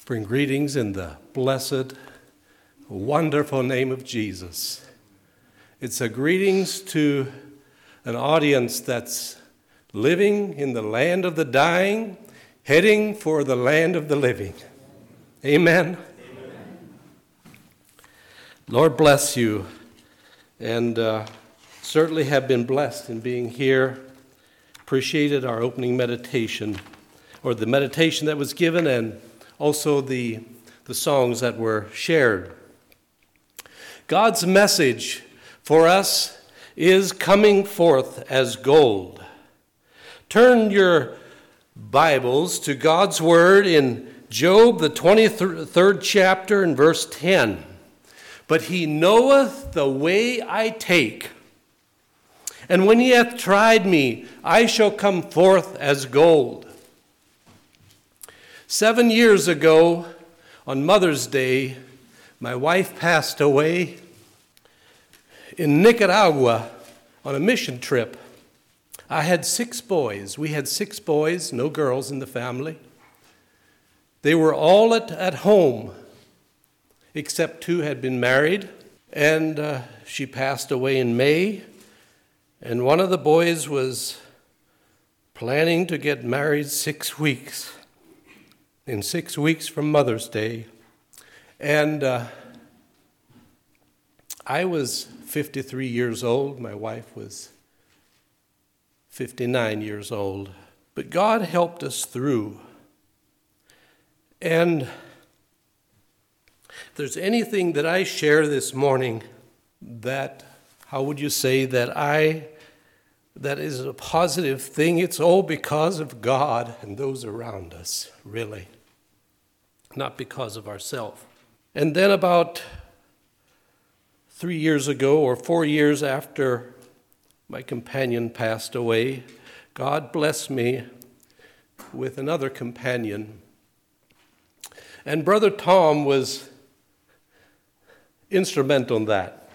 Bring greetings in the blessed, wonderful name of Jesus. It's a greetings to an audience that's living in the land of the dying, heading for the land of the living. Amen. Amen. Lord bless you, and certainly have been blessed in being here. Appreciated our opening meditation, or the meditation that was given, and also the songs that were shared. God's message for us is coming forth as gold. Turn your Bibles to God's Word in Job, the 23rd chapter, and verse 10. But he knoweth the way I take, and when he hath tried me, I shall come forth as gold. 7 years ago, on Mother's Day, my wife passed away in Nicaragua on a mission trip. I had 6 boys. We had 6 boys, no girls in the family. They were all at home, except 2 had been married, and she passed away in May. And one of the boys was planning to get married 6 weeks. In 6 weeks from Mother's Day. And I was 53 years old. My wife was 59 years old. But God helped us through. And if there's anything that I share this morning that, how would you say, that is a positive thing, it's all because of God and those around us, really. Not because of ourselves. And then about 3 years ago, or 4 years after my companion passed away, God blessed me with another companion. And Brother Tom was instrumental in that.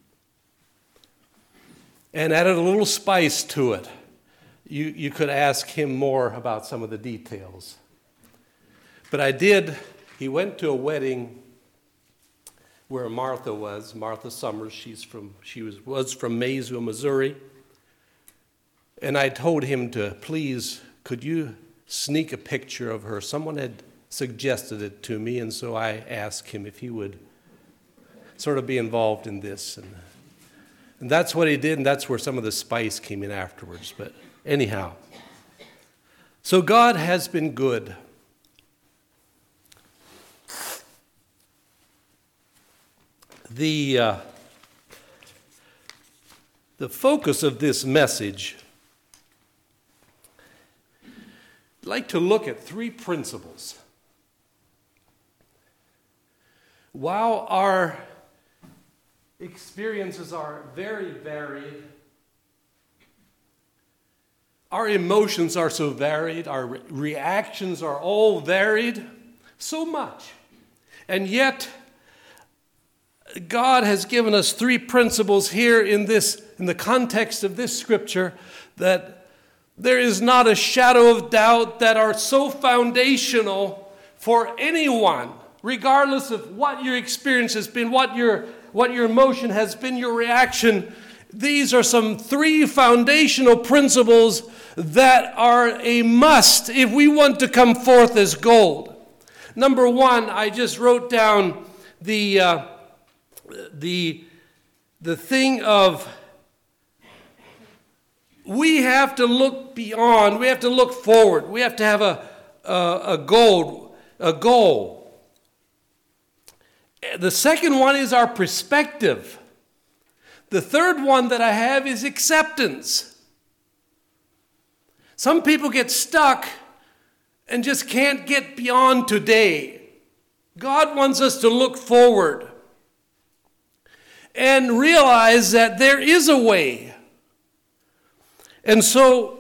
And added a little spice to it. You could ask him more about some of the details. But I did. He went to a wedding where Martha was. Martha Summers. She was from Maysville, Missouri. And I told him to please, could you sneak a picture of her? Someone had suggested it to me, and so I asked him if he would sort of be involved in this. And that's what he did, and that's where some of the spice came in afterwards. But anyhow, so God has been good. The focus of this message, I'd like to look at 3 principles. While our experiences are very varied, our emotions are so varied, our reactions are all varied, so much. And yet, God has given us 3 principles here in the context of this scripture, that there is not a shadow of doubt that are so foundational for anyone, regardless of what your experience has been, what your emotion has been, your reaction. These are some 3 foundational principles that are a must if we want to come forth as gold. Number 1, I just wrote down the thing of we have to look beyond, we have to look forward, we have to have a goal. The second one is our perspective. The third one that I have is acceptance. Some people get stuck and just can't get beyond today. God wants us to look forward and realize that there is a way. And so,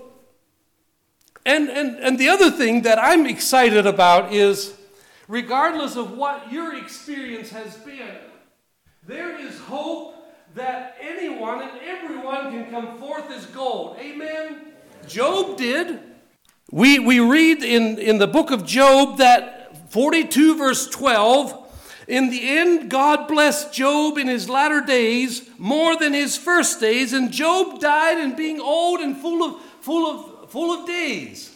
and the other thing that I'm excited about is, regardless of what your experience has been, there is hope that anyone and everyone can come forth as gold. Amen? Job did. We read in the book of Job that 42 verse 12, in the end, God blessed Job in his latter days more than his first days, and Job died in being old and full of days.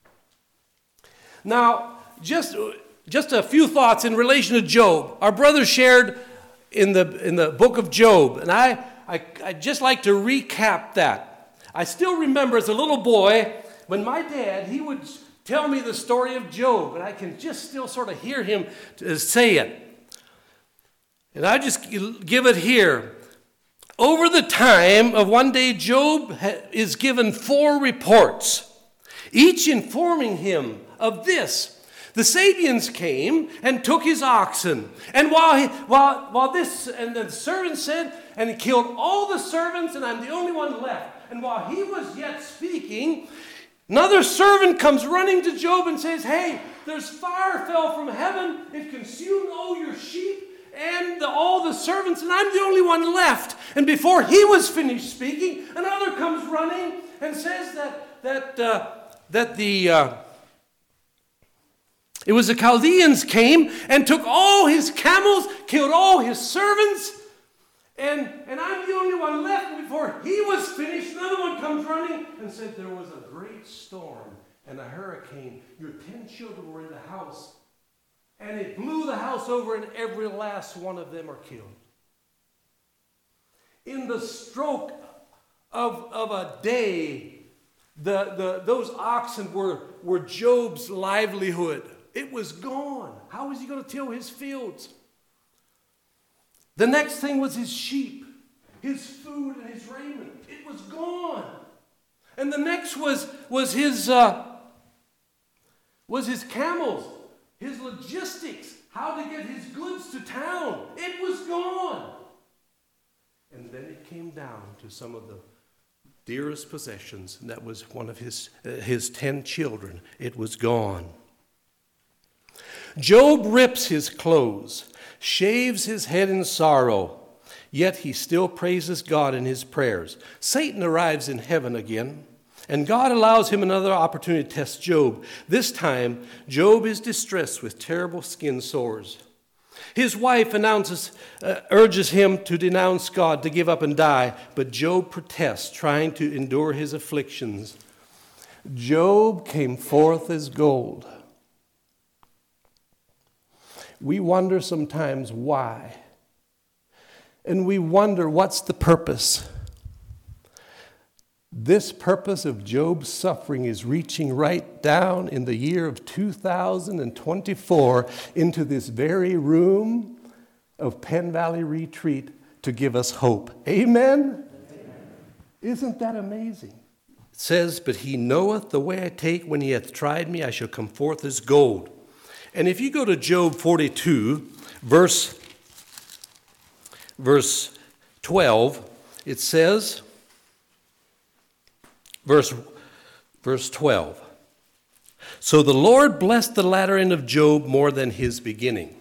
Now, just a few thoughts in relation to Job. Our brother shared in the book of Job, and I'd just like to recap that. I still remember as a little boy when my dad, he would tell me the story of Job, and I can just still sort of hear him say it. And I just give it here. Over the time of one day, Job is given 4 reports, each informing him of this. The Sabians came and took his oxen. And while this, and the servant said, and he killed all the servants, and I'm the only one left. And while he was yet speaking, another servant comes running to Job and says, hey, there's fire fell from heaven. It consumed all your sheep and all the servants, and I'm the only one left. And before he was finished speaking, another comes running and says it was the Chaldeans came and took all his camels, killed all his servants, and I'm the only one left. And before he was finished, another one comes running and said, there was a great storm and a hurricane. Your 10 children were in the house, and it blew the house over, and every last one of them are killed. In the stroke of a day, those oxen were Job's livelihood. It was gone. How was he going to till his fields? The next thing was his sheep, his food, and his raiment. It was gone. And the next was his camels, his logistics, how to get his goods to town. It was gone. And then it came down to some of the dearest possessions, and that was one of his 10 children. It was gone. Job rips his clothes, shaves his head in sorrow, yet he still praises God in his prayers. Satan arrives in heaven again, and God allows him another opportunity to test Job. This time, Job is distressed with terrible skin sores. His wife urges him to denounce God, to give up and die, but Job protests, trying to endure his afflictions. Job came forth as gold. We wonder sometimes why. And we wonder what's the purpose. This purpose of Job's suffering is reaching right down in the year of 2024 into this very room of Penn Valley Retreat to give us hope. Amen? Amen. Isn't that amazing? It says, but he knoweth the way I take. When he hath tried me, I shall come forth as gold. And if you go to Job 42, verse 12, it says, verse 12, so the Lord blessed the latter end of Job more than his beginning.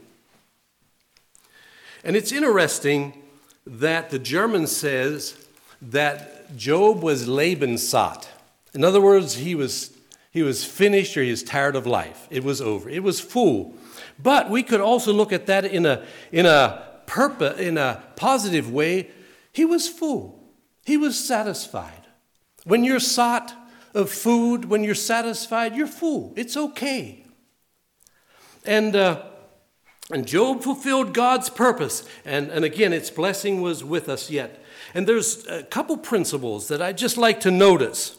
And it's interesting that the German says that Job was Lebenssatt. In other words, he was finished, or he was tired of life. It was over. It was full. But we could also look at that in a positive way. He was full. He was satisfied. When you're sought of food, when you're satisfied, you're full. It's okay. And Job fulfilled God's purpose. And again, its blessing was with us yet. And there's a couple principles that I'd just like to notice.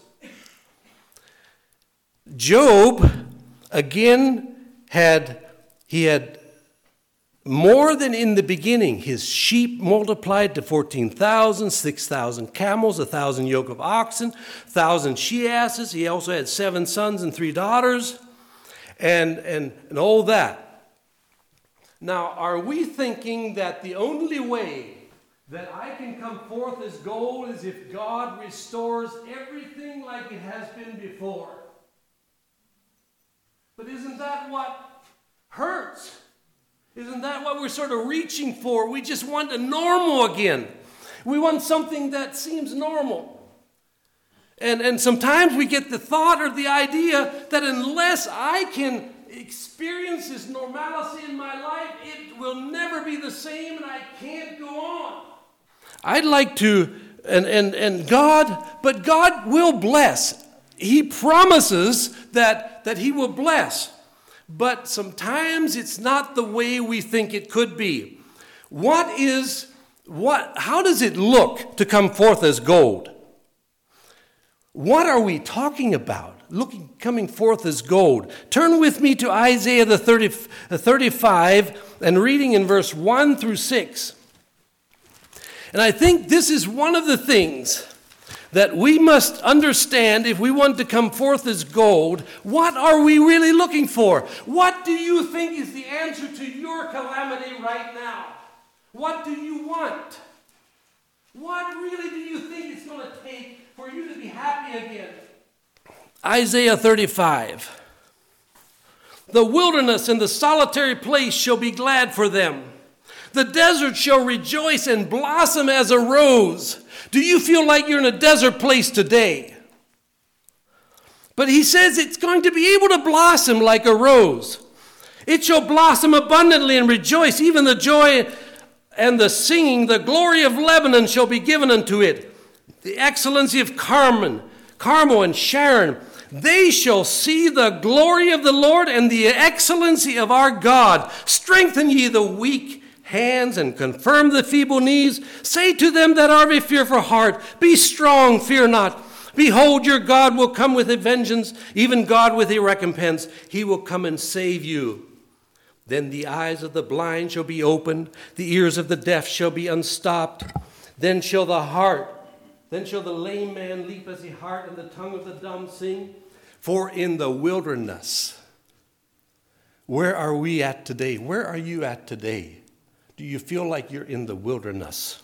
Job, again, had more than in the beginning. His sheep multiplied to 14,000, 6,000 camels, 1,000 yoke of oxen, 1,000 she-asses. He also had 7 sons and 3 daughters, and all that. Now, are we thinking that the only way that I can come forth as gold is if God restores everything like it has been before? But isn't that what hurts? Isn't that what we're sort of reaching for? We just want a normal again. We want something that seems normal. And sometimes we get the thought or the idea that unless I can experience this normalcy in my life, it will never be the same and I can't go on. I'd like to, and God, but God will bless. He promises that He will bless. But sometimes it's not the way we think it could be. How does it look to come forth as gold? What are we talking about? Coming forth as gold. Turn with me to Isaiah the 35 and reading in verse 1 through 6. And I think this is one of the things that we must understand if we want to come forth as gold. What are we really looking for? What do you think is the answer to your calamity right now? What do you want? What really do you think it's going to take for you to be happy again? Isaiah 35. The wilderness and the solitary place shall be glad for them. The desert shall rejoice and blossom as a rose. Do you feel like you're in a desert place today? But he says it's going to be able to blossom like a rose. It shall blossom abundantly and rejoice. Even the joy and the singing, the glory of Lebanon shall be given unto it. The excellency of Carmel and Sharon. They shall see the glory of the Lord and the excellency of our God. Strengthen ye the weak hands and confirm the feeble knees. Say to them that are of a fearful heart, be strong, fear not. Behold, your God will come with a vengeance, even God with a recompense. He will come and save you. Then the eyes of the blind shall be opened, the ears of the deaf shall be unstopped. Then shall the lame man leap as a hart, and the tongue of the dumb sing. For in the wilderness, where are we at today? Where are you at today? Do you feel like you're in the wilderness?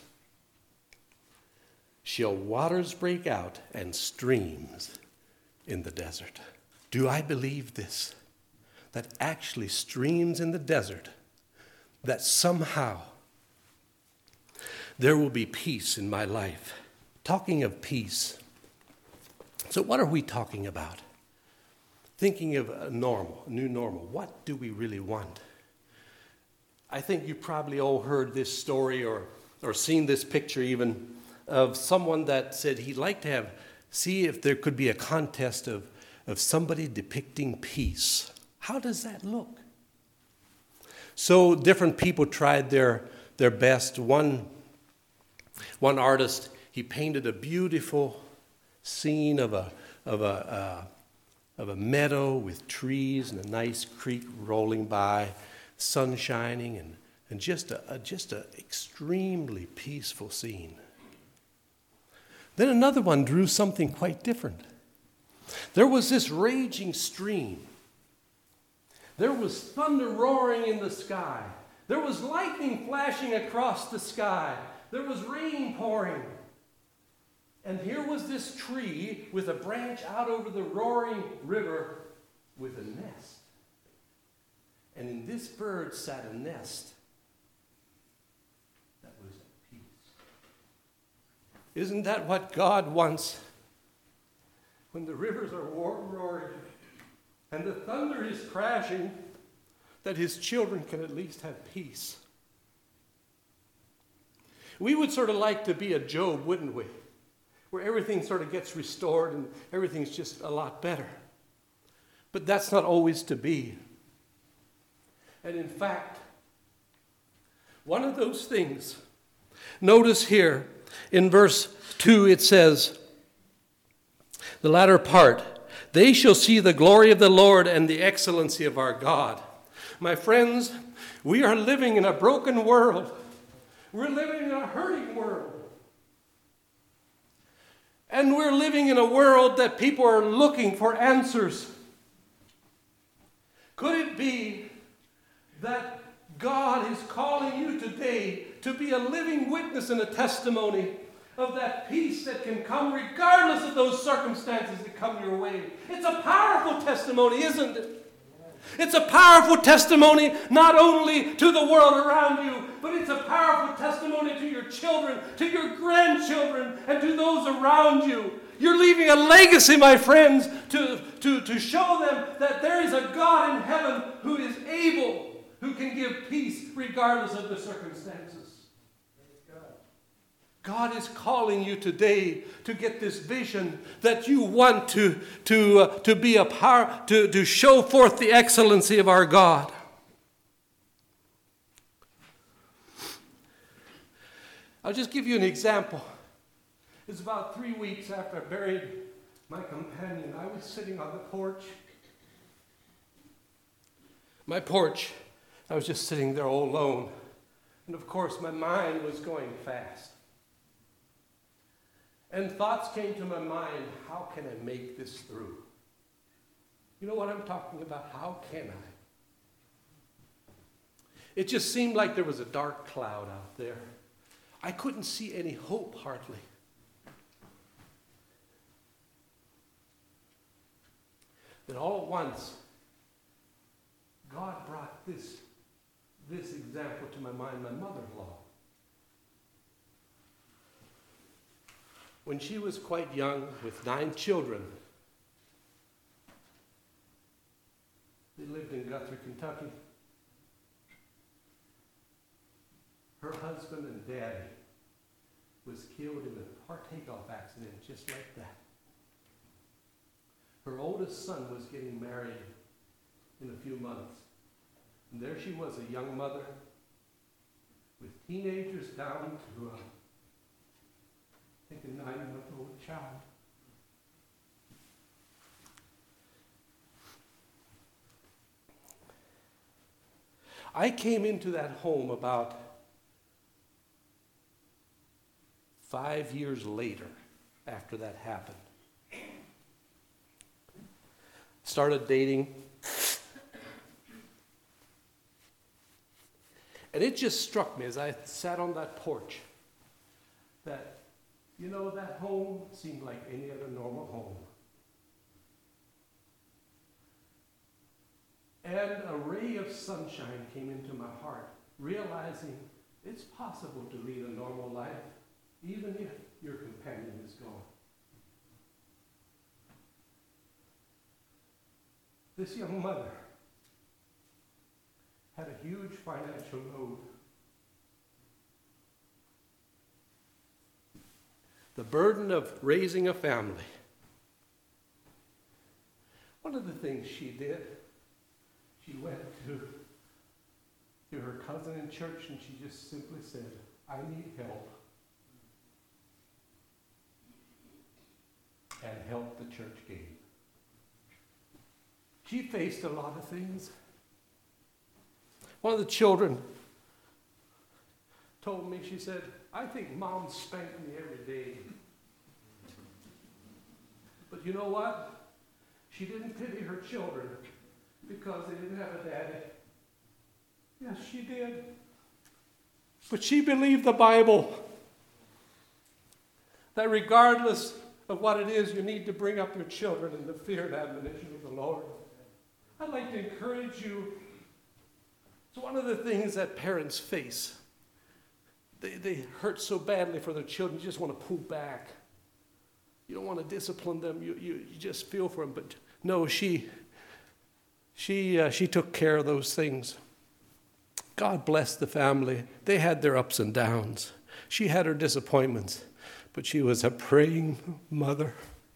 Shall waters break out and streams in the desert? Do I believe this? That actually streams in the desert, that somehow there will be peace in my life. Talking of peace. So what are we talking about? Thinking of a new normal. What do we really want? I think you probably all heard this story or seen this picture even of someone that said he'd like to see if there could be a contest of somebody depicting peace. How does that look? So different people tried their best. One artist, he painted a beautiful scene of a meadow with trees and a nice creek rolling by, sun shining, and just a extremely peaceful scene. Then another one drew something quite different. There was this raging stream. There was thunder roaring in the sky. There was lightning flashing across the sky. There was rain pouring. And here was this tree with a branch out over the roaring river with a nest. And in this bird sat a nest that was at peace. Isn't that what God wants? When the rivers are roaring and the thunder is crashing, that his children can at least have peace. We would sort of like to be a Job, wouldn't we? Where everything sort of gets restored and everything's just a lot better. But that's not always to be. And in fact, one of those things, notice here in verse 2 it says, the latter part, they shall see the glory of the Lord and the excellency of our God. My friends, we are living in a broken world. We're living in a hurting world. And we're living in a world that people are looking for answers. Could it be that God is calling you today to be a living witness and a testimony of that peace that can come regardless of those circumstances that come your way? It's a powerful testimony, isn't it? It's a powerful testimony not only to the world around you, but it's a powerful testimony to your children, to your grandchildren, and to those around you. You're leaving a legacy, my friends, to show them that there is a God in heaven who is able, who can give peace regardless of the circumstances. God is calling you today to get this vision that you want to be a power, to show forth the excellency of our God. I'll just give you an example. It's about 3 weeks after I buried my companion. I was sitting on the porch. My porch, I was just sitting there all alone. And of course, my mind was going fast. And thoughts came to my mind, how can I make this through? You know what I'm talking about? How can I? It just seemed like there was a dark cloud out there. I couldn't see any hope hardly. Then all at once, God brought this example to my mind, my mother-in-law. When she was quite young, with 9 children, they lived in Guthrie, Kentucky. Her husband and daddy was killed in a car takeoff accident just like that. Her oldest son was getting married in a few months. And there she was, a young mother with teenagers down to I think a 9-month-old child. I came into that home about 5 years later after that happened. Started dating. And it just struck me as I sat on that porch that, you know, that home seemed like any other normal home. And a ray of sunshine came into my heart, realizing it's possible to lead a normal life, even if your companion is gone. This young mother had a huge financial load. The burden of raising a family. One of the things she did, she went to her cousin in church and she just simply said, I need help. And help the church gave. She faced a lot of things. One of the children told me, she said, I think Mom spanked me every day. But you know what? She didn't pity her children because they didn't have a daddy. Yes, she did. But she believed the Bible. That regardless of what it is, you need to bring up your children in the fear and admonition of the Lord. I'd like to encourage you. It's one of the things that parents face. They hurt so badly for their children, you just want to pull back. You don't want to discipline them. You just feel for them. But no, she took care of those things. God bless the family. They had their ups and downs. She had her disappointments, but she was a praying mother.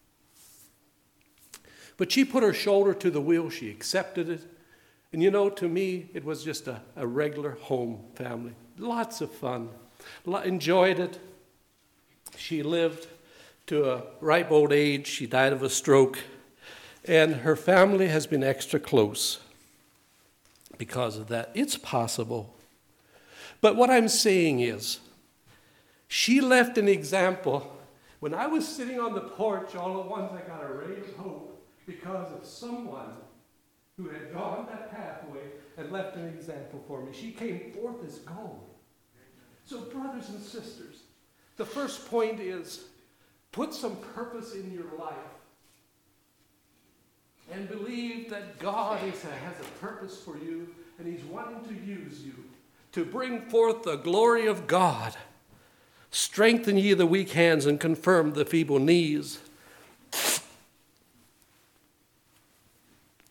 But she put her shoulder to the wheel. She accepted it. And you know, to me, it was just a regular home family. Lots of fun. Enjoyed it. She lived to a ripe old age. She died of a stroke. And her family has been extra close because of that. It's possible. But what I'm saying is, she left an example. When I was sitting on the porch, all at once I got a ray of hope because of someone who had gone that pathway and left an example for me. She came forth as gold. So brothers and sisters, the first point is put some purpose in your life and believe that God has a purpose for you and He's wanting to use you to bring forth the glory of God. Strengthen ye the weak hands and confirm the feeble knees.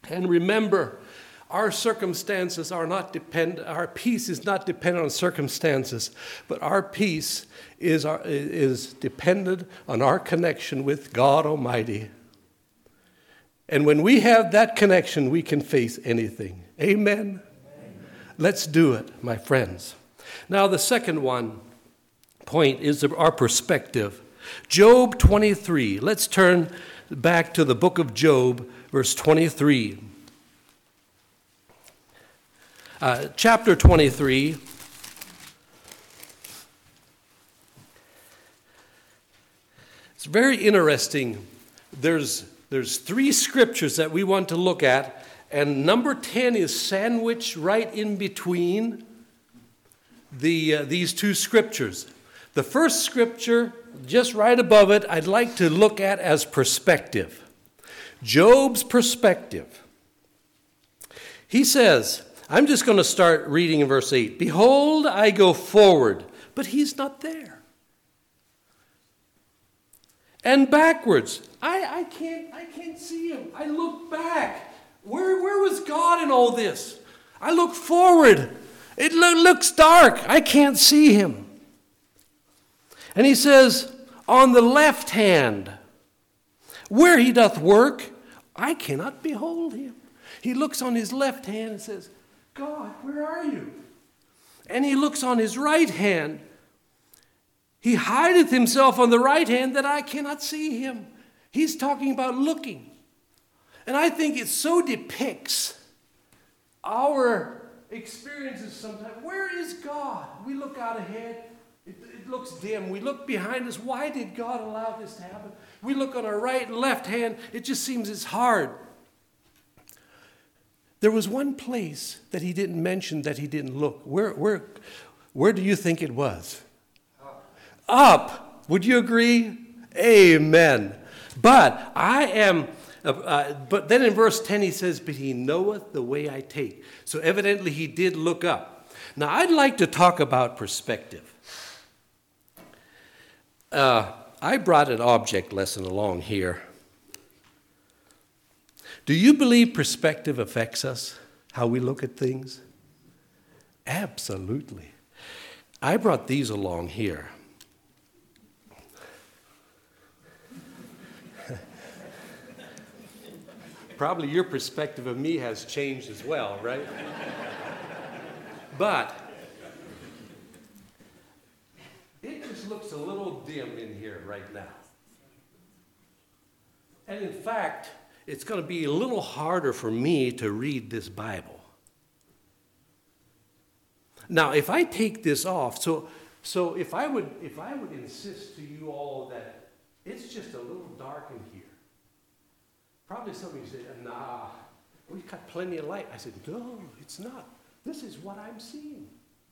And remember, our circumstances are not dependent, our peace is not dependent on circumstances, but our peace is dependent on our connection with God Almighty. And when we have that connection, we can face anything. Amen? Let's do it, my friends. Now, the second point is our perspective. Job 23. Let's turn back to the book of Job, verse 23. Chapter 23. It's very interesting. There's 3 scriptures that we want to look at, and number 10 is sandwiched right in between these 2 scriptures. The first scripture, just right above it, I'd like to look at as perspective. Job's perspective. He says, I'm just going to start reading in verse 8. Behold, I go forward, but he's not there. And backwards. I can't see him. I look back. Where was God in all this? I look forward. It looks dark. I can't see him. And he says, on the left hand, where he doth work, I cannot behold him. He looks on his left hand and says, God, where are you? And he looks on his right hand. He hideth himself on the right hand that I cannot see him. He's talking about looking. And I think it so depicts our experiences sometimes. Where is God? We look out ahead. It looks dim. We look behind us. Why did God allow this to happen? We look on our right and left hand. It just seems it's hard. There was one place that he didn't mention that he didn't look. Where do you think it was? Up. Would you agree? Amen. But but then in verse 10 he says, but he knoweth the way I take. So evidently he did look up. Now I'd like to talk about perspective. I brought an object lesson along here. Do you believe perspective affects us, how we look at things? Absolutely. I brought these along here. Probably your perspective of me has changed as well, right? But it just looks a little dim in here right now. And in fact, it's going to be a little harder for me to read this Bible. Now, if I take this off, so if I would insist to you all that it's just a little dark in here, probably somebody said, nah, we've got plenty of light. I said, no, it's not. This is what I'm seeing.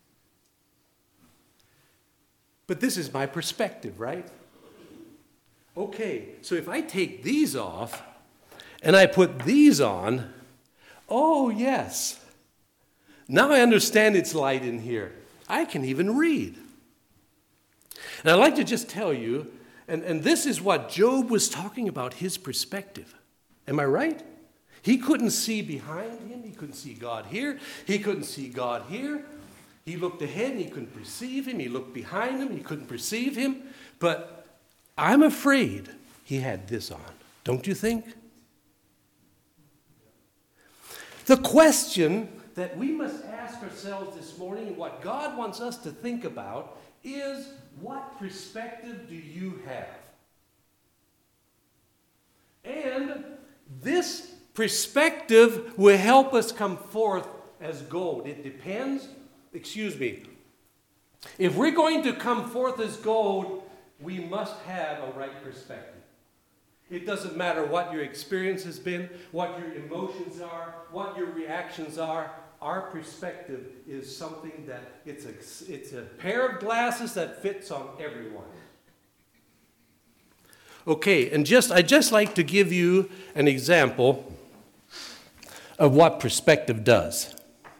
But this is my perspective, right? Okay, so if I take these off and I put these on, oh yes. Now I understand it's light in here. I can even read. And I'd like to just tell you, and this is what Job was talking about, his perspective. Am I right? He couldn't see behind him. He couldn't see God here. He couldn't see God here. He looked ahead and he couldn't perceive him. He looked behind him. He couldn't perceive him. But I'm afraid he had this on. Don't you think? The question that we must ask ourselves this morning, and what God wants us to think about, is what perspective do you have? And this perspective will help us come forth as gold. It depends, if we're going to come forth as gold, we must have a right perspective. It doesn't matter what your experience has been, what your emotions are, what your reactions are. Our perspective is something that it's a pair of glasses that fits on everyone. Okay, and I'd just like to give you an example of what perspective does.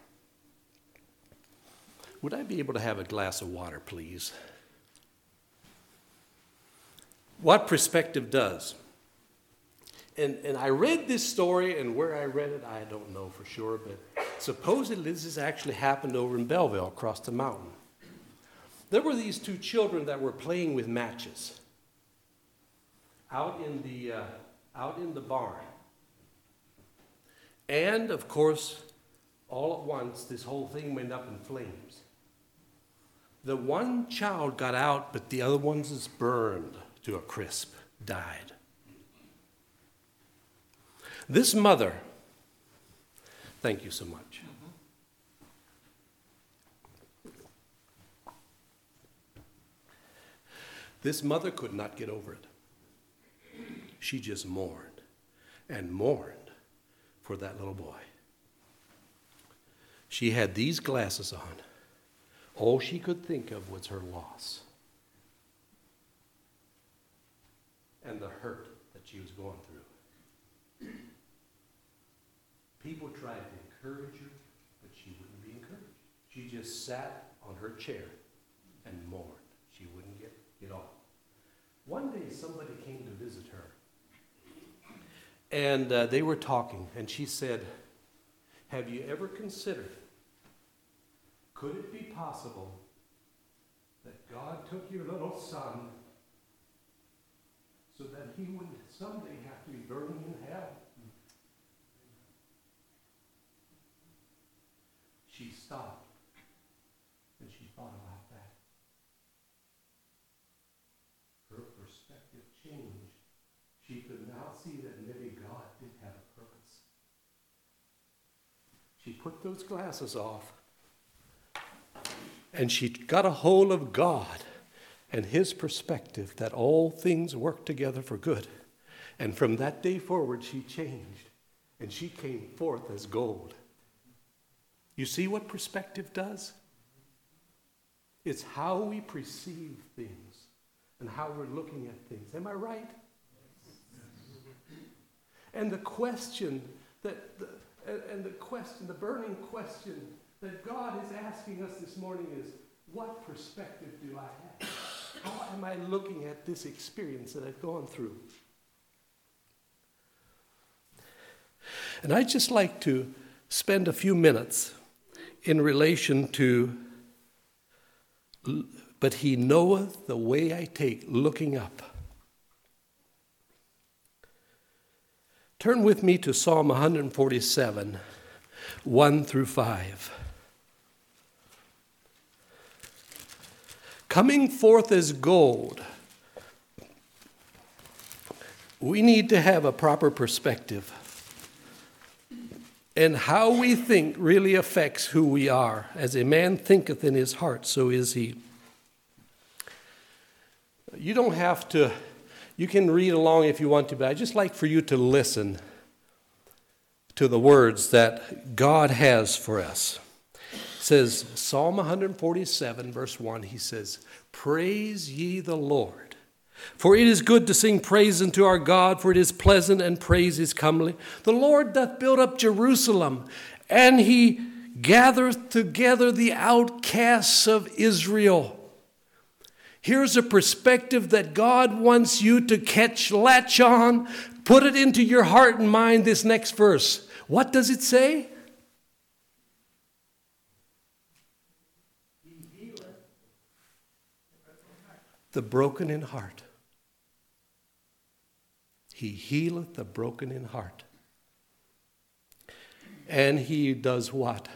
Would I be able to have a glass of water, please? What perspective does. And I read this story, and where I read it, I don't know for sure, but supposedly this has actually happened over in Belleville, across the mountain. There were these two children that were playing with matches out in the barn. And, of course, all at once, this whole thing went up in flames. The one child got out, but the other ones is burned to a crisp, died. This mother, thank you so much. This mother could not get over it. She just mourned and mourned for that little boy. She had these glasses on. All she could think of was her loss and the hurt that she was going through. People tried to encourage her, but she wouldn't be encouraged. She just sat on her chair and mourned. She wouldn't get off. One day somebody came to visit her, and they were talking, and she said, "Have you ever considered, could it be possible that God took your little son so that he would someday have to be burning in hell?" She stopped, and she thought about that. Her perspective changed. She could now see that maybe God did have a purpose. She put those glasses off, and she got a hold of God and his perspective that all things work together for good. And from that day forward, she changed, and she came forth as gold. You see what perspective does? It's how we perceive things and how we're looking at things. Am I right? And the burning question that God is asking us this morning is, what perspective do I have? How am I looking at this experience that I've gone through? And I'd just like to spend a few minutes in relation to, but he knoweth the way I take, looking up. Turn with me to Psalm 147, 1 through 5. Coming forth as gold, we need to have a proper perspective. And how we think really affects who we are. As a man thinketh in his heart, so is he. You don't have to, you can read along if you want to, but I'd just like for you to listen to the words that God has for us. It says, Psalm 147, verse 1, he says, "Praise ye the Lord. For it is good to sing praise unto our God, for it is pleasant, and praise is comely. The Lord doth build up Jerusalem, and he gathereth together the outcasts of Israel." Here's a perspective that God wants you to latch on, put it into your heart and mind, this next verse. What does it say? He healeth the broken in heart. He healeth the broken in heart. And he does what?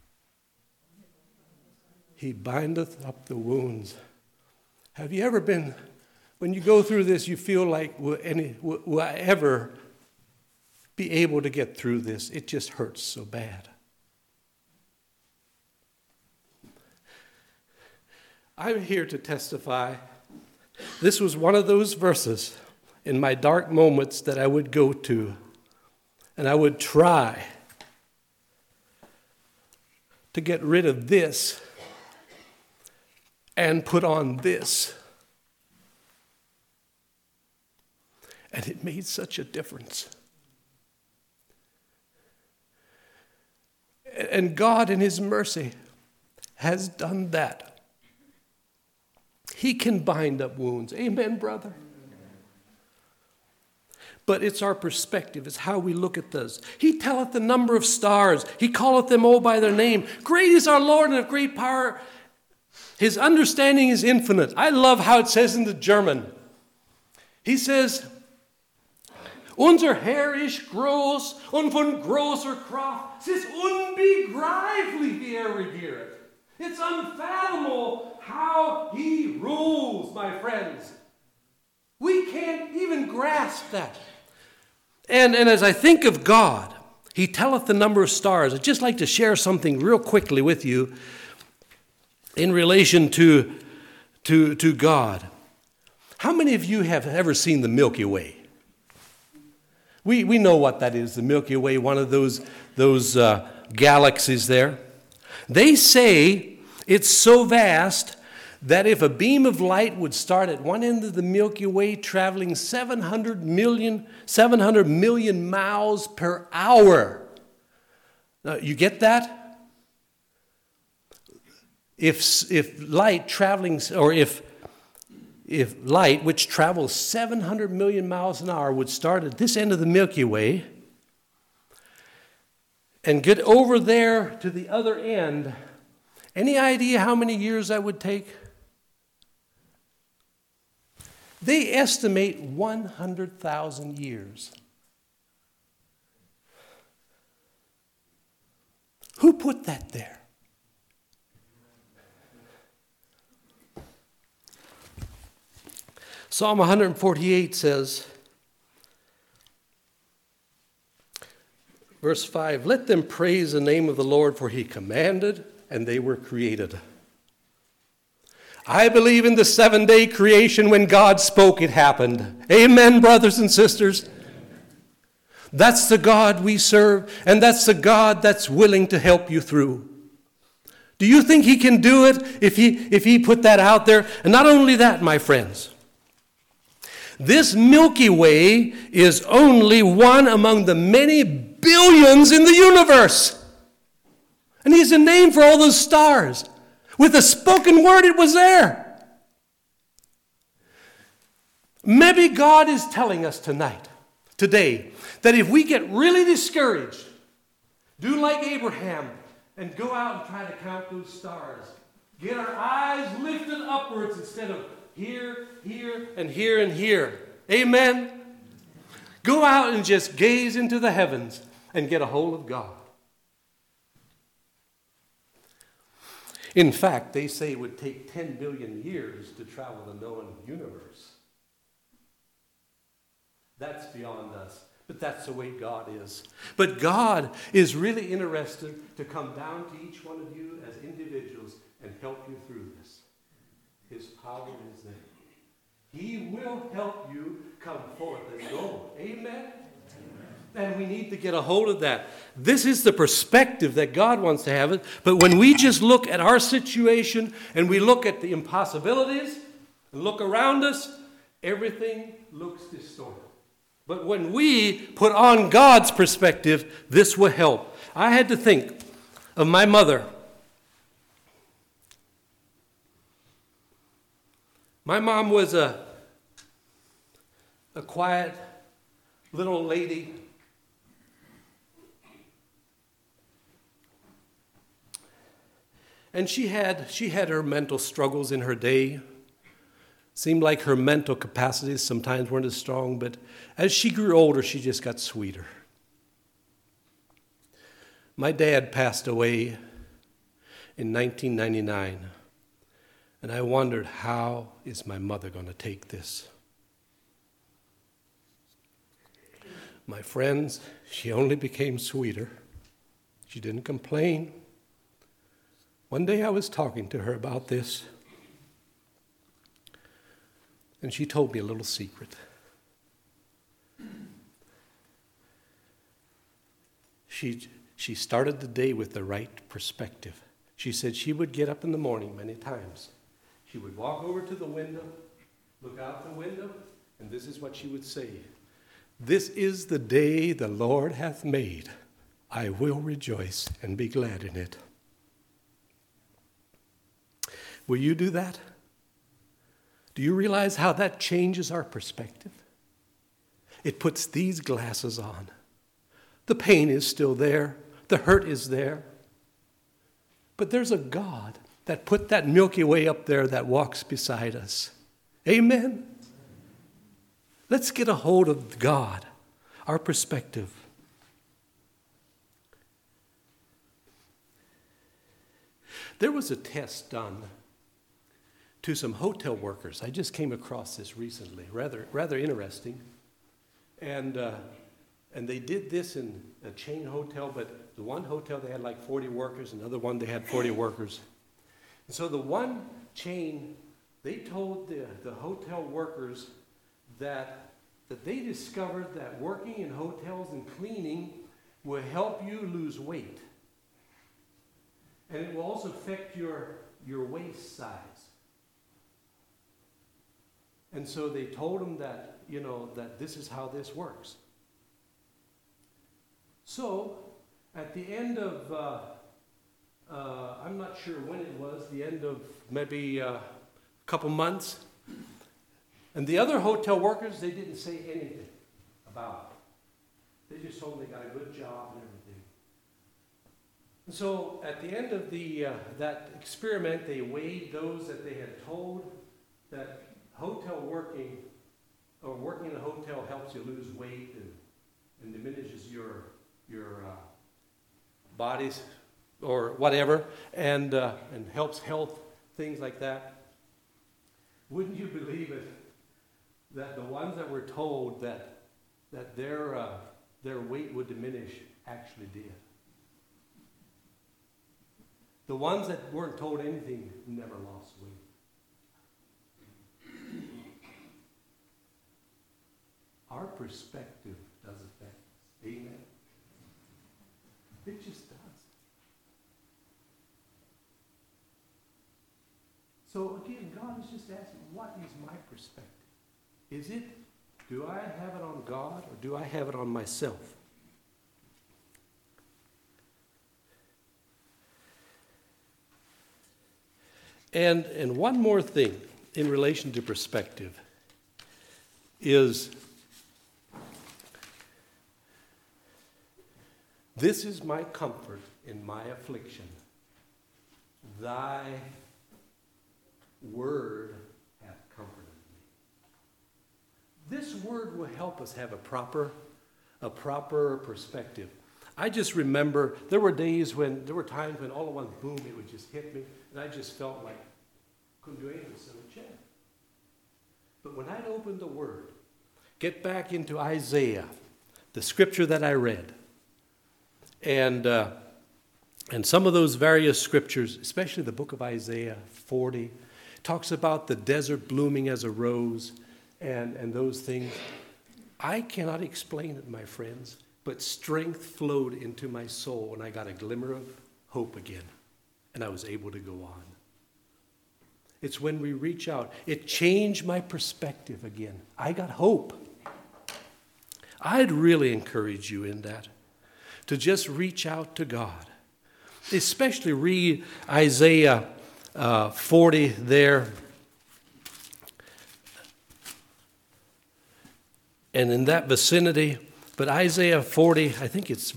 He bindeth up the wounds. Have you ever been, when you go through this, you feel like, will I ever be able to get through this? It just hurts so bad. I'm here to testify. This was one of those verses in my dark moments that I would go to, and I would try to get rid of this and put on this. And it made such a difference. And God in his mercy has done that. He can bind up wounds. Amen, brother? but it's our perspective. It's how we look at this. He telleth the number of stars. He calleth them all by their name. Great is our Lord and of great power. His understanding is infinite. I love how it says in the German. He says, Unser Herr ist groß und von großer Kraft. Es ist unbegreiflich, wie regiert. It's unfathomable how he rules, my friends. We can't even grasp that. And as I think of God, he telleth the number of stars. I'd just like to share something real quickly with you in relation to God. How many of you have ever seen the Milky Way? We know what that is, the Milky Way, one of those galaxies there. They say it's so vast that if a beam of light would start at one end of the Milky Way traveling 700 million miles per hour. Now, you get that? If light traveling, or if light, which travels 700 million miles an hour, would start at this end of the Milky Way and get over there to the other end, any idea how many years that would take? They estimate 100,000 years. Who put that there? Psalm 148 says, verse 5, let them praise the name of the Lord, for he commanded, and they were created. I believe in the 7-day creation. When God spoke, it happened. Amen, brothers and sisters. That's the God we serve, and that's the God that's willing to help you through. Do you think he can do it if he put that out there? And not only that, my friends, this Milky Way is only one among the many billions in the universe. And he's a name for all those stars. With a spoken word, it was there. Maybe God is telling us today, that if we get really discouraged, do like Abraham and go out and try to count those stars. Get our eyes lifted upwards instead of here, here, and here, and here. Amen? Go out and just gaze into the heavens and get a hold of God. In fact, they say it would take 10 billion years to travel the known universe. That's beyond us, but that's the way God is. But God is really interested to come down to each one of you as individuals and help you through this. His power is there. He will help you come forth as gold. Amen? And we need to get a hold of that. This is the perspective that God wants to have it. But when we just look at our situation and we look at the impossibilities and look around us, everything looks distorted. But when we put on God's perspective, this will help. I had to think of my mother. My mom was a quiet little lady. And she had her mental struggles in her day. Seemed like her mental capacities sometimes weren't as strong, but as she grew older, she just got sweeter. My dad passed away in 1999, and I wondered, how is my mother going to take this? My friends, she only became sweeter. She didn't complain. One day I was talking to her about this, and she told me a little secret. She started the day with the right perspective. She said she would get up in the morning many times. She would walk over to the window, look out the window, and this is what she would say. This is the day the Lord hath made. I will rejoice and be glad in it. Will you do that? Do you realize how that changes our perspective? it puts these glasses on. The pain is still there. The hurt is there. But there's a God that put that Milky Way up there that walks beside us. Amen? Let's get a hold of God, our perspective. There was a test done to some hotel workers. I just came across this recently, rather interesting. And they did this in a chain hotel, but the one hotel they had like 40 workers, another one they had 40 workers. And so the one chain, they told the hotel workers that they discovered that working in hotels and cleaning will help you lose weight. And it will also affect your waist size. And so they told them that, that this is how this works. So, at the end of, I'm not sure when it was, the end of maybe a couple months, and the other hotel workers, they didn't say anything about it. They just told them they got a good job and everything. And so, at the end of that experiment, they weighed those that they had told that hotel working, or working in a hotel helps you lose weight and diminishes your bodies or whatever, and helps health, things like that. Wouldn't you believe it that the ones that were told that their weight would diminish actually did? The ones that weren't told anything never lost weight. Our perspective does affect us. Amen? It just does. So again, God is just asking, what is my perspective? Is it, do I have it on God or do I have it on myself? And one more thing in relation to perspective is, this is my comfort in my affliction. Thy word hath comforted me. This word will help us have a proper perspective. I just remember there were times when all at once, boom, it would just hit me, and I just felt like I couldn't do anything, sit in a chair. But when I'd open the word, get back into Isaiah, the scripture that I read, and some of those various scriptures, especially the book of Isaiah 40, talks about the desert blooming as a rose and those things. I cannot explain it, my friends, but strength flowed into my soul and I got a glimmer of hope again, and I was able to go on. It's when we reach out. It changed my perspective again. I got hope. I'd really encourage you in that, to just reach out to God. Especially read Isaiah 40 there. And in that vicinity, but Isaiah 40, I think it's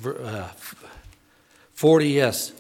40, yes.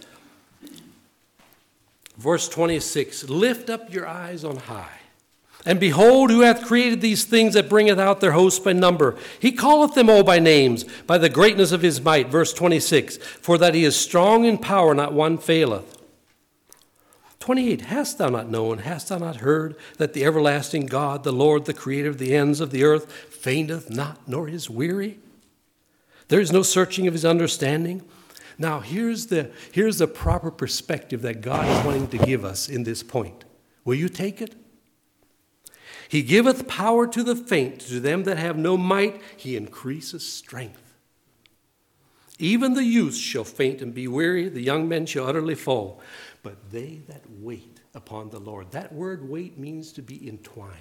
Verse 26, lift up your eyes on high, and behold, who hath created these things that bringeth out their hosts by number. He calleth them all by names, by the greatness of his might. Verse 26, for that he is strong in power, not one faileth. 28, hast thou not known, hast thou not heard, that the everlasting God, the Lord, the creator of the ends of the earth, fainteth not, nor is weary? There is no searching of his understanding. Now, here's the proper perspective that God is wanting to give us in this point. Will you take it? He giveth power to the faint, to them that have no might, he increases strength. Even the youth shall faint and be weary, the young men shall utterly fall. But they that wait upon the Lord, that word wait means to be entwined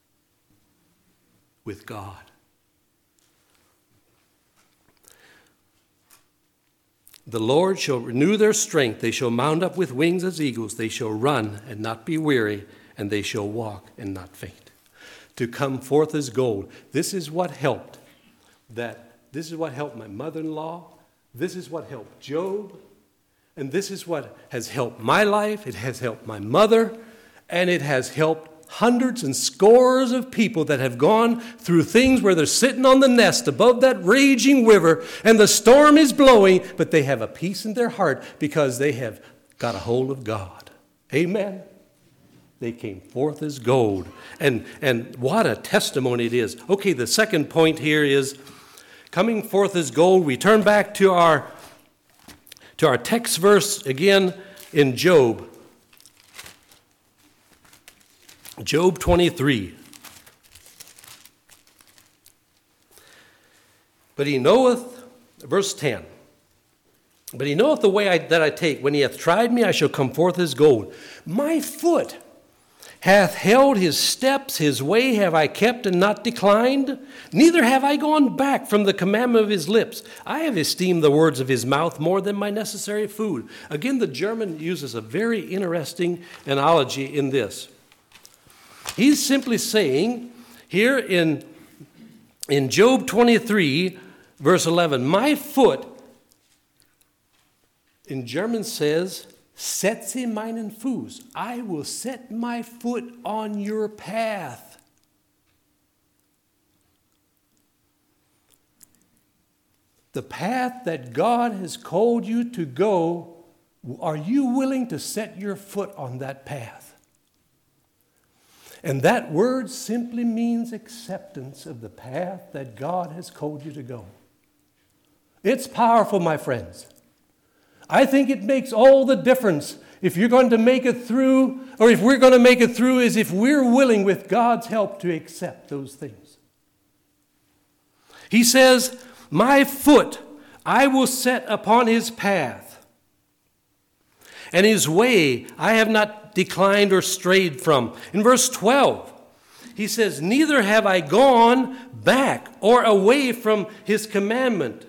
with God. The Lord shall renew their strength. They shall mount up with wings as eagles. They shall run and not be weary, and they shall walk and not faint. To come forth as gold. This is what helped that this is what helped my mother-in-law, this is what helped Job, and this is what has helped my life, it has helped my mother, and it has helped hundreds and scores of people that have gone through things where they're sitting on the nest above that raging river and the storm is blowing, but they have a peace in their heart because they have got a hold of God. Amen. They came forth as gold. And what a testimony it is. Okay, the second point here is coming forth as gold. We turn back to our text verse again in Job. Job 23. But he knoweth, verse 10. But he knoweth the way that I take. When he hath tried me, I shall come forth as gold. My foot hath held his steps, his way have I kept and not declined. Neither have I gone back from the commandment of his lips. I have esteemed the words of his mouth more than my necessary food. Again, the German uses a very interesting analogy in this. He's simply saying here in Job 23, verse 11, my foot, in German says, setze meinen Fuß. I will set my foot on your path. The path that God has called you to go, are you willing to set your foot on that path? And that word simply means acceptance of the path that God has called you to go. It's powerful, my friends. I think it makes all the difference if you're going to make it through, or if we're going to make it through, is if we're willing with God's help to accept those things. He says, my foot I will set upon his path, and his way I have not declined or strayed from. In verse 12, he says, neither have I gone back or away from his commandment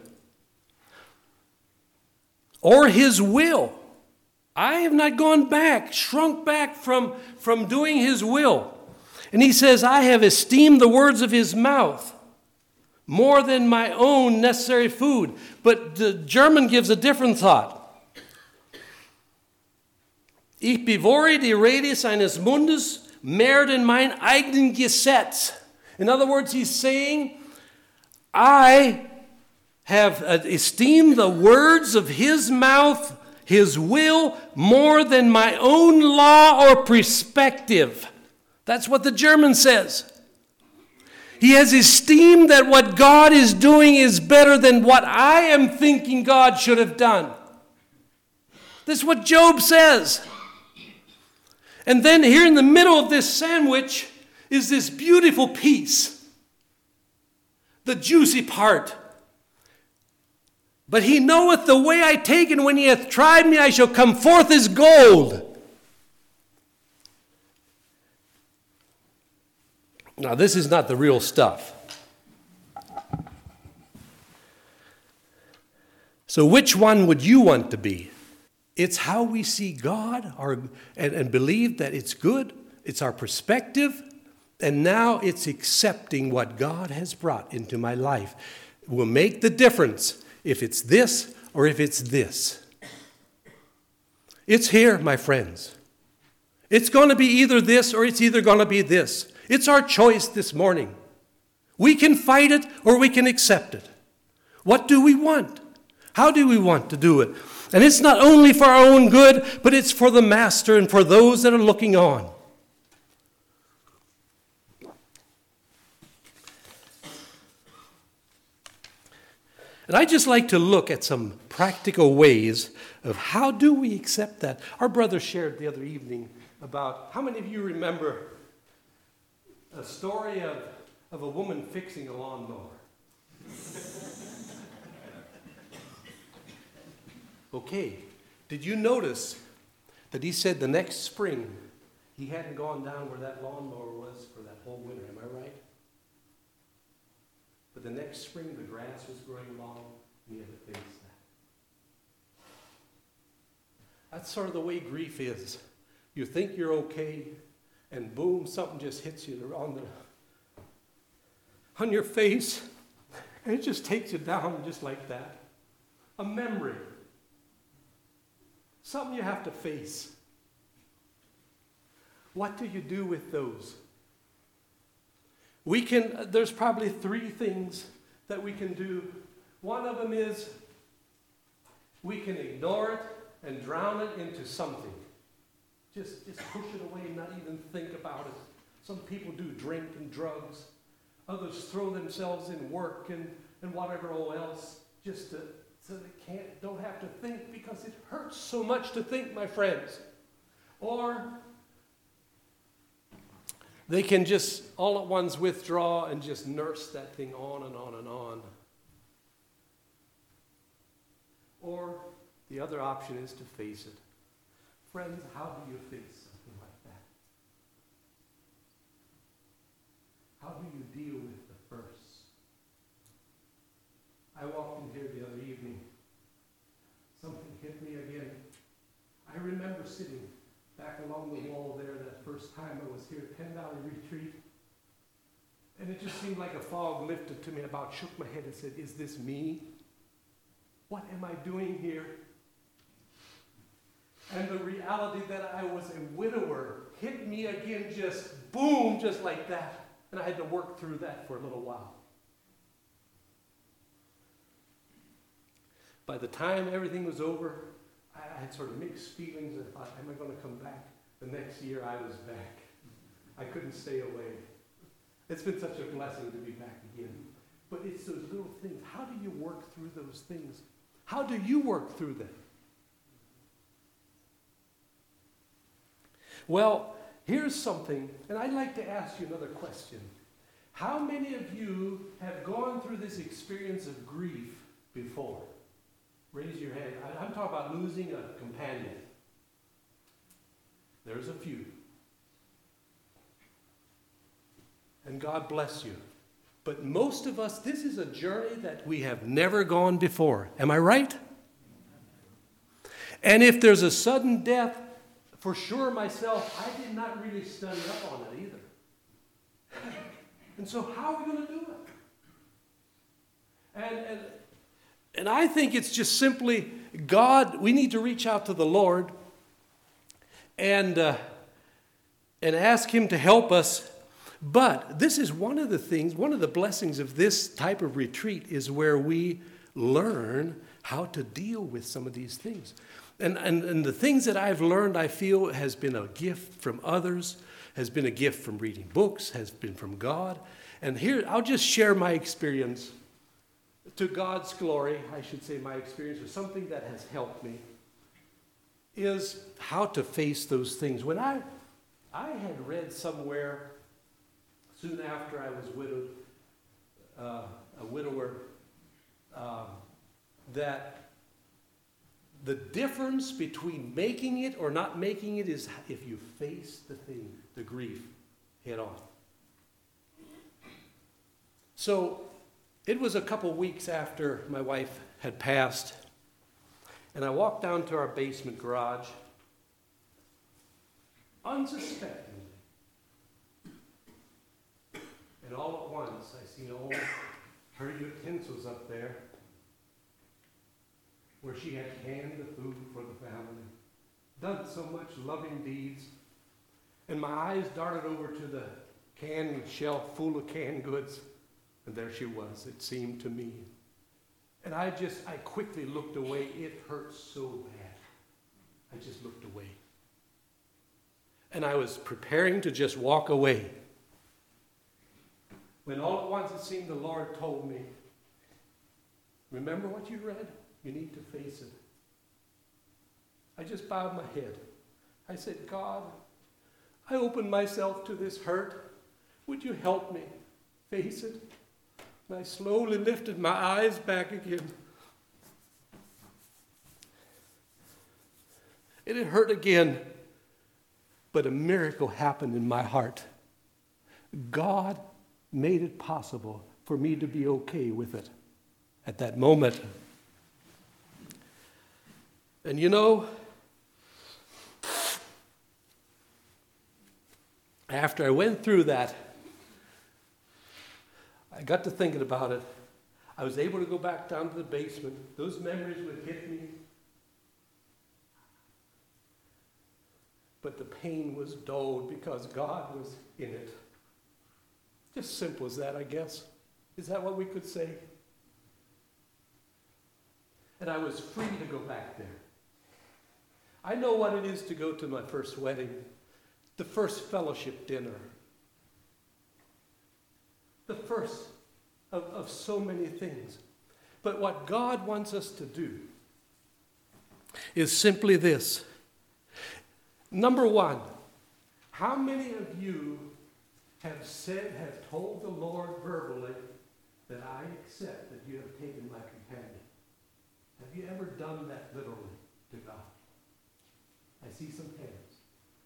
or his will. I have not gone back, shrunk back from doing his will. And he says, I have esteemed the words of his mouth more than my own necessary food. But the German gives a different thought. Ich bewahre die Rede seines Mundes mehr denn mein eigen Gesetz. In other words, he's saying, I have esteemed the words of his mouth, his will, more than my own law or perspective. That's what the German says. He has esteemed that what God is doing is better than what I am thinking God should have done. This is what Job says. And then here in the middle of this sandwich is this beautiful piece, the juicy part. But he knoweth the way I take, and when he hath tried me, I shall come forth as gold. Now, this is not the real stuff. So which one would you want to be? It's how we see God and believe that it's good. It's our perspective. And now it's accepting what God has brought into my life. It will make the difference if it's this or if it's this. It's here, my friends. It's going to be either this or it's either going to be this. It's our choice this morning. We can fight it or we can accept it. What do we want? How do we want to do it? And it's not only for our own good, but it's for the Master and for those that are looking on. And I'd just like to look at some practical ways of how do we accept that. Our brother shared the other evening about, how many of you remember a story of a woman fixing a lawnmower? Okay, did you notice that he said the next spring he hadn't gone down where that lawnmower was for that whole winter, am I right? But the next spring the grass was growing long and he had to face that. That's sort of the way grief is. You think you're okay and boom, something just hits you on your face And it just takes you down just like that. A memory. Something you have to face. What do you do with those? There's probably 3 things that we can do. One of them is we can ignore it and drown it into something. Just push it away and not even think about it. Some people do drink and drugs. Others throw themselves in work and whatever else so they don't have to think, because it hurts so much to think, my friends. Or they can just all at once withdraw and just nurse that thing on and on and on. Or the other option is to face it. Friends, how do you face something like that? How do you deal with the first? I walked in here the other evening. Something hit me again. I remember sitting back along the wall there that first time I was here at Penn Valley Retreat. And it just seemed like a fog lifted to me, and about shook my head and said, is this me? What am I doing here? And the reality that I was a widower hit me again, just boom, just like that. And I had to work through that for a little while. By the time everything was over, I had sort of mixed feelings. I thought, am I going to come back? The next year I was back. I couldn't stay away. It's been such a blessing to be back again. But it's those little things. How do you work through those things? How do you work through them? Well, here's something, and I'd like to ask you another question. How many of you have gone through this experience of grief before? Raise your hand. I'm talking about losing a companion. There's a few. And God bless you. But most of us, this is a journey that we have never gone before. Am I right? And if there's a sudden death, for sure myself, I did not really study up on it either. And so how are we going to do it? And I think it's just simply God, we need to reach out to the Lord and ask Him to help us. But this is one of the things, one of the blessings of this type of retreat is where we learn how to deal with some of these things. And the things that I've learned, I feel, has been a gift from others, has been a gift from reading books, has been from God. And here, I'll just share my experience. To God's glory, I should say my experience, or something that has helped me, is how to face those things. When I had read somewhere, soon after I was widowed, a widower, that the difference between making it or not making it is if you face the thing, the grief, head on. So it was a couple weeks after my wife had passed, and I walked down to our basement garage, unsuspectingly. And all at once, I seen all her utensils up there, where she had canned the food for the family, done so much loving deeds. And my eyes darted over to the can shelf full of canned goods, and there she was, it seemed to me. And I quickly looked away. It hurt so bad. I just looked away. And I was preparing to just walk away, when all at once it seemed the Lord told me, remember what you read? You need to face it. I just bowed my head. I said, God, I opened myself to this hurt. Would you help me face it? And I slowly lifted my eyes back again. It had hurt again, but a miracle happened in my heart. God made it possible for me to be okay with it at that moment. And you know, after I went through that, I got to thinking about it. I was able to go back down to the basement. Those memories would hit me. But the pain was dulled because God was in it. Just simple as that, I guess. Is that what we could say? And I was free to go back there. I know what it is to go to my first wedding, the first fellowship dinner, the first of so many things. But what God wants us to do is simply this. Number one, how many of you have told the Lord verbally that I accept that you have taken my companion? Have you ever done that literally to God? I see some hands.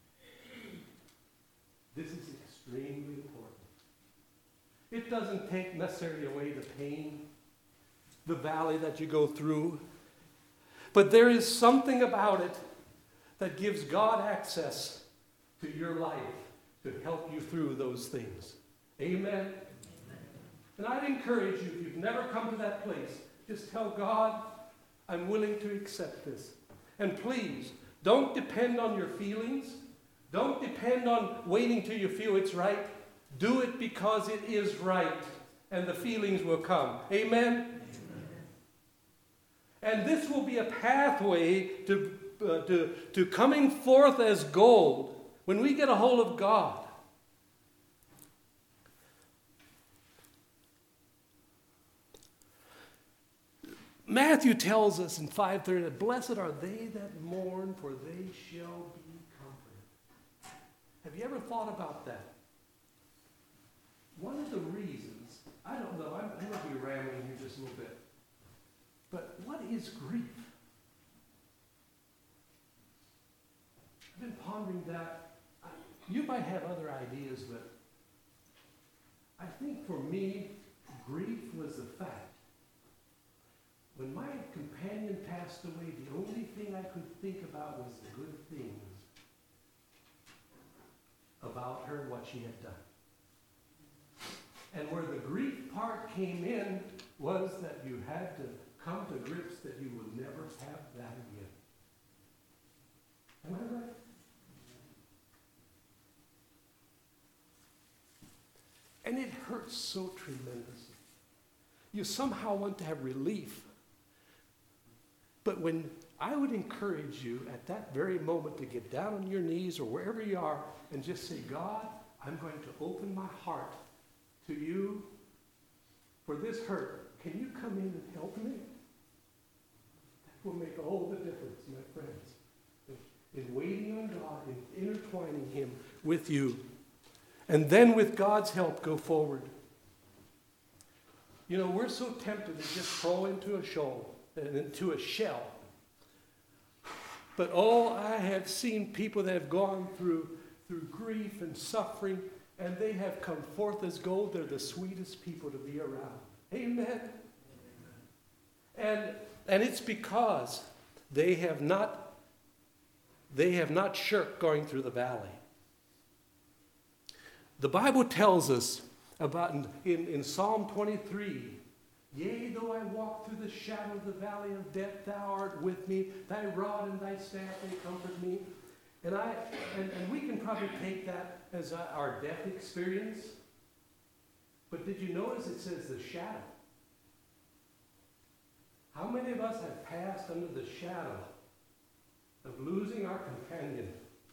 This is extremely important. It doesn't take necessarily away the pain, the valley that you go through, but there is something about it that gives God access to your life to help you through those things. Amen? And I'd encourage you, if you've never come to that place, just tell God, I'm willing to accept this. And please, don't depend on your feelings. Don't depend on waiting till you feel it's right. Do it because it is right, and the feelings will come. Amen? And this will be a pathway to coming forth as gold when we get a hold of God. Matthew tells us in 5:30 that blessed are they that mourn, for they shall be comforted. Have you ever thought about that? One of the reasons, I don't know, I'm going to be rambling here just a little bit, but what is grief? I've been pondering that. You might have other ideas, but I think for me, grief was the fact. When my companion passed away, the only thing I could think about was the good things about her and what she had done. And where the grief part came in was that you had to come to grips that you would never have that again. Am I right? And it hurts so tremendously. You somehow want to have relief. But when I would encourage you at that very moment to get down on your knees or wherever you are and just say, God, I'm going to open my heart to you for this hurt. Can you come in and help me? That will make all the difference, my friends, in waiting on God and intertwining him with you. And then with God's help, go forward. You know, we're so tempted to just fall into a shell. But I have seen people that have gone through grief and suffering, and they have come forth as gold. They're the sweetest people to be around. Amen. And it's because they have not shirked going through the valley. The Bible tells us about in Psalm 23, yea, though I walk through the shadow of the valley of death, thou art with me. Thy rod and thy staff, they comfort me. And we can probably take that as our death experience. But did you notice it says the shadow? How many of us have passed under the shadow of losing our companion?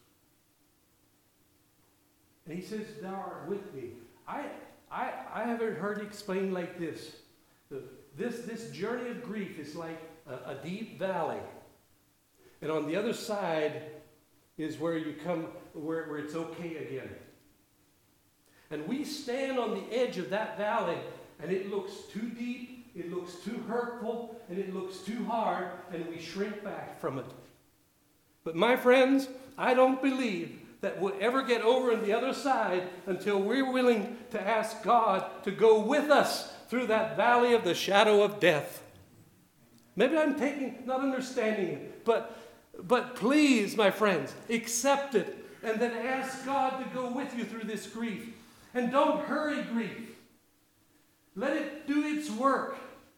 And he says, thou art with me. I haven't heard it explained like this. This journey of grief is like a deep valley. And on the other side is where you come, where it's okay again. And we stand on the edge of that valley, and it looks too deep, it looks too hurtful, and it looks too hard, and we shrink back from it. But my friends, I don't believe that we'll ever get over on the other side until we're willing to ask God to go with us through that valley of the shadow of death. Maybe I'm not understanding it, but please, my friends, accept it and then ask God to go with you through this grief. And don't hurry grief. Let it do its work.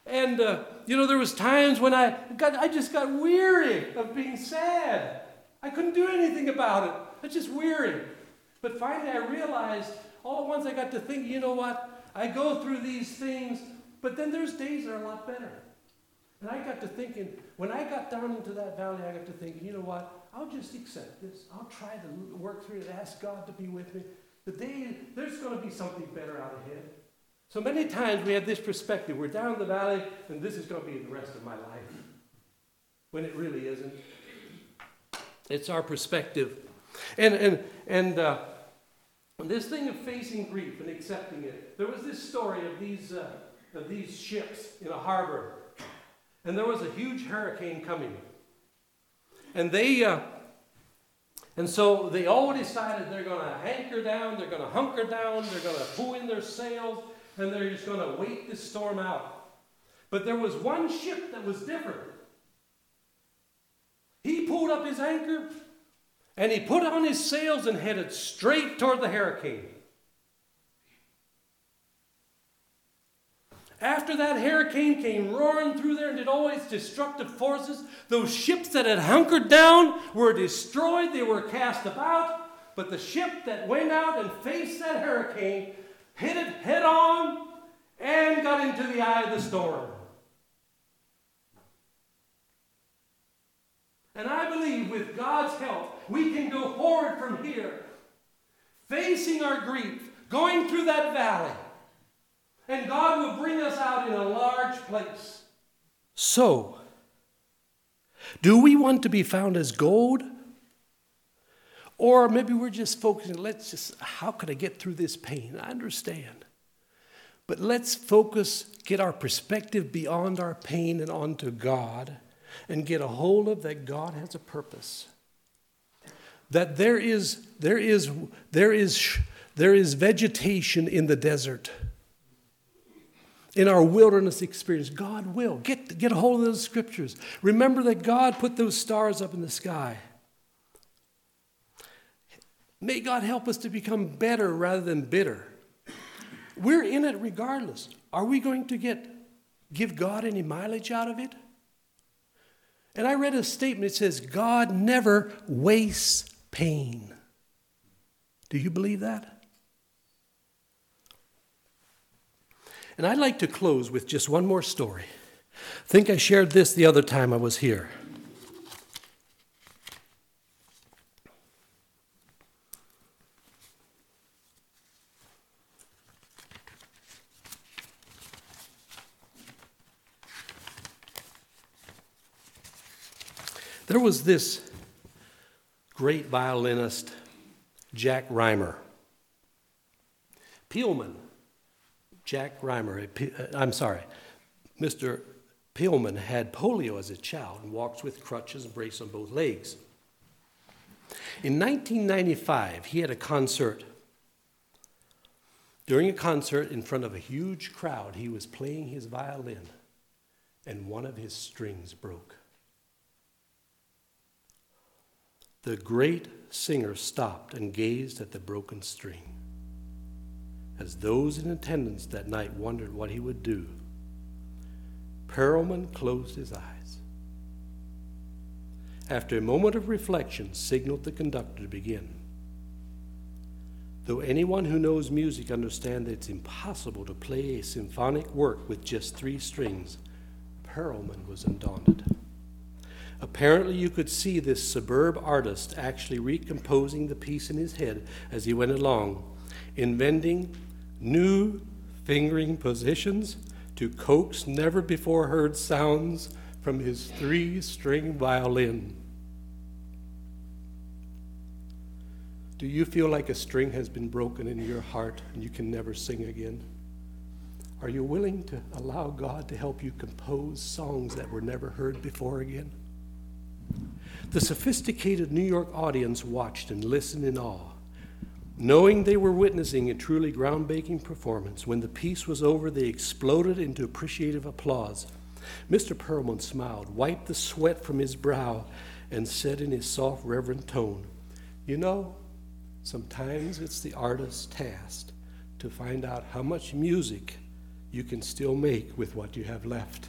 And, there was times when I just got weary of being sad. I couldn't do anything about it. I was just weary. But finally I realized, all at once I got to think, you know what? I go through these things, but then there's days that are a lot better. And I got to thinking, when I got down into that valley, I got to thinking, you know what? I'll just accept this. I'll try to work through it, ask God to be with me. There's going to be something better out ahead. So many times we have this perspective. We're down the valley, and this is going to be the rest of my life. When it really isn't. It's our perspective. And this thing of facing grief and accepting it. There was this story of these ships in a harbor. And there was a huge hurricane coming. And so they all decided they're going to hanker down, they're going to hunker down, they're going to pull in their sails, and they're just going to wait this storm out. But there was one ship that was different. He pulled up his anchor, and he put on his sails and headed straight toward the hurricane. After that hurricane came roaring through there and did all its destructive forces, those ships that had hunkered down were destroyed. They were cast about. But the ship that went out and faced that hurricane hit it head on and got into the eye of the storm. And I believe with God's help, we can go forward from here, facing our grief, going through that valley. And God will bring us out in a large place. So, do we want to be found as gold? Or maybe we're just focusing, how could I get through this pain? I understand. But let's focus, get our perspective beyond our pain and onto God, and get a hold of that God has a purpose. That there is vegetation in the desert. In our wilderness experience, God will. Get a hold of those scriptures. Remember that God put those stars up in the sky. May God help us to become better rather than bitter. We're in it regardless. Are we going to give God any mileage out of it? And I read a statement. It says, God never wastes pain. Do you believe that? And I'd like to close with just one more story. I think I shared this the other time I was here. There was this great violinist, Jack Reimer. Mr. Pillman had polio as a child and walks with crutches and braces on both legs. In 1995, he had a concert. During a concert in front of a huge crowd, he was playing his violin, and one of his strings broke. The great singer stopped and gazed at the broken string. As those in attendance that night wondered what he would do, Perelman closed his eyes. After a moment of reflection, signaled the conductor to begin. Though anyone who knows music understands that it's impossible to play a symphonic work with just 3 strings, Perelman was undaunted. Apparently, you could see this superb artist actually recomposing the piece in his head as he went along, inventing new fingering positions to coax never-before-heard sounds from his 3-string violin. Do you feel like a string has been broken in your heart and you can never sing again? Are you willing to allow God to help you compose songs that were never heard before again? The sophisticated New York audience watched and listened in awe, knowing they were witnessing a truly groundbreaking performance. When the piece was over, they exploded into appreciative applause. Mr. Perelman smiled, wiped the sweat from his brow, and said in his soft, reverent tone, "You know, sometimes it's the artist's task to find out how much music you can still make with what you have left.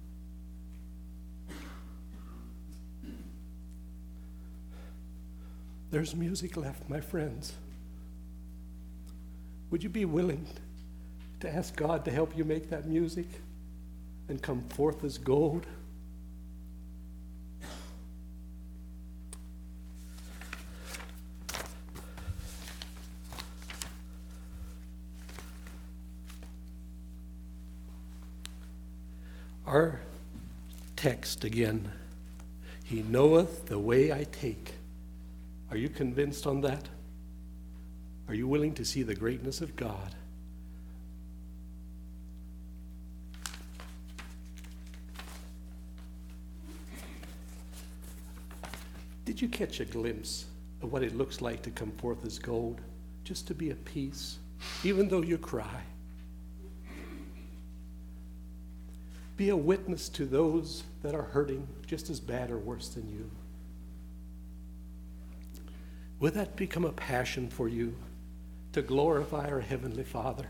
There's music left, my friends. Would you be willing to ask God to help you make that music and come forth as gold? Our text again, He knoweth the way I take. Are you convinced on that? Are you willing to see the greatness of God? Did you catch a glimpse of what it looks like to come forth as gold? Just to be at peace, even though you cry. Be a witness to those that are hurting just as bad or worse than you. Would that become a passion for you to glorify our Heavenly Father?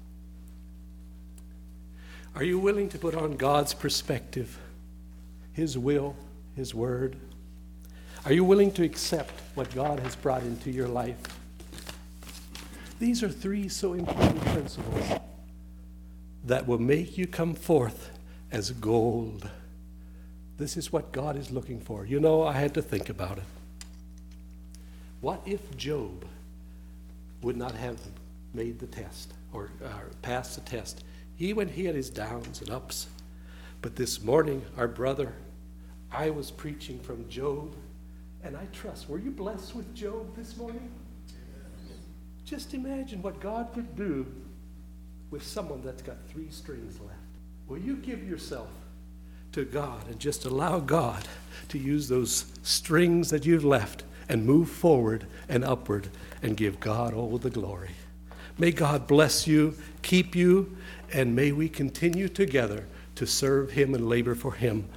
Are you willing to put on God's perspective, His will, His word? Are you willing to accept what God has brought into your life? These are three so important principles that will make you come forth as gold. This is what God is looking for. You know, I had to think about it. What if Job would not have made the test or passed the test? He had his downs and ups. But this morning, our brother, I was preaching from Job, and I trust. Were you blessed with Job this morning? Just imagine what God could do with someone that's got 3 strings left. Will you give yourself to God and just allow God to use those strings that you've left and move forward and upward and give God all the glory? May God bless you, keep you, and may we continue together to serve Him and labor for Him